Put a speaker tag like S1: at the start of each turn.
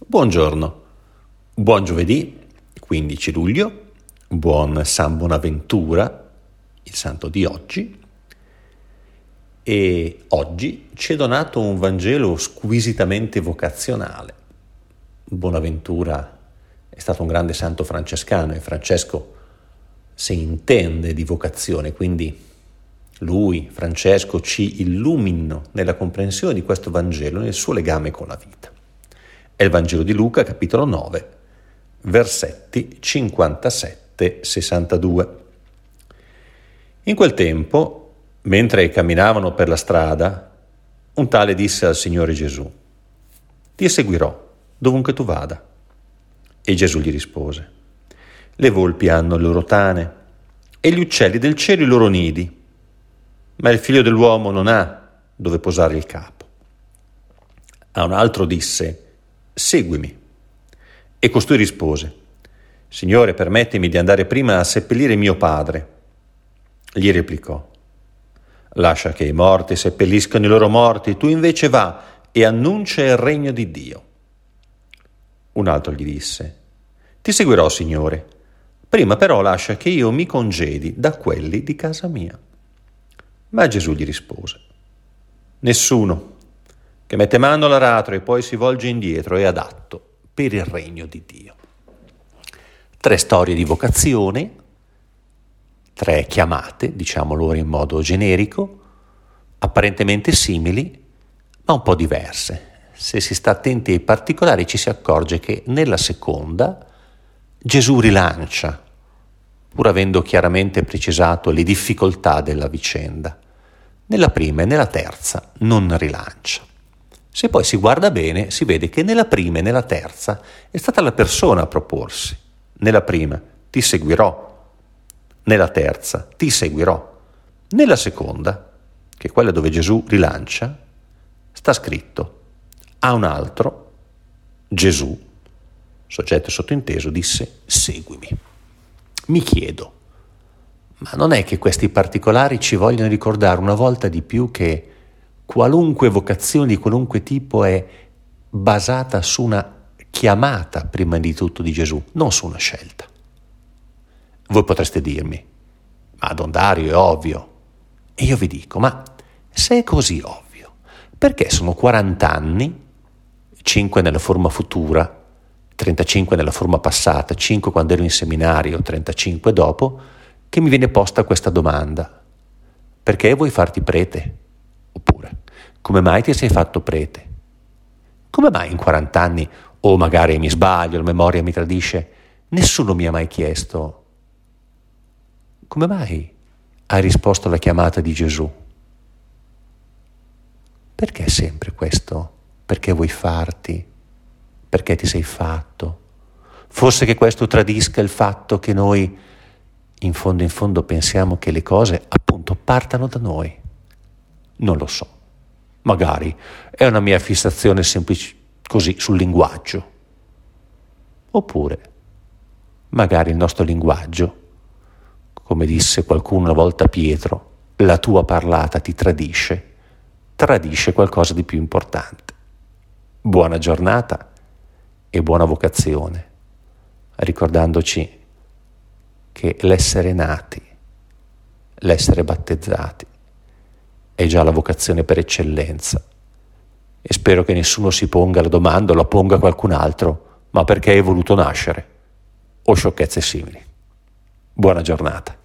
S1: Buongiorno, buon giovedì 15 luglio, buon San Bonaventura, il santo di oggi, e oggi ci è donato un Vangelo squisitamente vocazionale. Bonaventura è stato un grande santo francescano e Francesco si intende di vocazione, quindi lui, Francesco, ci illumina nella comprensione di questo Vangelo nel suo legame con la vita. È il Vangelo di Luca, capitolo 9, versetti 57-62. In quel tempo, mentre camminavano per la strada, un tale disse al Signore Gesù: «Ti seguirò dovunque tu vada». E Gesù gli rispose: «Le volpi hanno le loro tane e gli uccelli del cielo i loro nidi, ma il figlio dell'uomo non ha dove posare il capo». A un altro disse: «Seguimi». E costui rispose: «Signore, permettimi di andare prima a seppellire mio padre». Gli replicò: «Lascia che i morti seppelliscano i loro morti, tu invece va e annuncia il regno di Dio». Un altro gli disse: «Ti seguirò, Signore, prima però lascia che io mi congedi da quelli di casa mia». Ma Gesù gli rispose: «Nessuno che mette mano all'aratro e poi si volge indietro è adatto per il regno di Dio». 3 storie di vocazione, 3 chiamate, diciamolo in modo generico, apparentemente simili, ma un po' diverse. Se si sta attenti ai particolari ci si accorge che nella seconda Gesù rilancia, pur avendo chiaramente precisato le difficoltà della vicenda. Nella prima e nella terza non rilancia. Se poi si guarda bene, si vede che nella prima e nella terza è stata la persona a proporsi. Nella prima, ti seguirò. Nella terza, ti seguirò. Nella seconda, che è quella dove Gesù rilancia, sta scritto: a un altro, Gesù, soggetto sottointeso, disse: seguimi. Mi chiedo, ma non è che questi particolari ci vogliono ricordare una volta di più che qualunque vocazione di qualunque tipo è basata su una chiamata prima di tutto di Gesù, non su una scelta? Voi potreste dirmi: ma Don Dario, è ovvio. E io vi dico: ma se è così ovvio, perché sono 40 anni, 5 nella forma futura, 35 nella forma passata, 5 quando ero in seminario, 35 dopo, che mi viene posta questa domanda: perché vuoi farti prete? Oppure, come mai ti sei fatto prete? Come mai in 40 anni, o magari mi sbaglio, la memoria mi tradisce, nessuno mi ha mai chiesto: come mai hai risposto alla chiamata di Gesù? Perché sempre questo? Perché vuoi farti? Perché ti sei fatto? Forse che questo tradisca il fatto che noi in fondo pensiamo che le cose appunto partano da noi. Non lo so. Magari è una mia fissazione semplice così sul linguaggio. Oppure magari il nostro linguaggio, come disse qualcuno una volta a Pietro, la tua parlata ti tradisce qualcosa di più importante. Buona giornata e buona vocazione, ricordandoci che l'essere nati, l'essere battezzati è già la vocazione per eccellenza, e spero che nessuno si ponga la domanda o la ponga qualcun altro: ma perché hai voluto nascere? O sciocchezze simili. Buona giornata.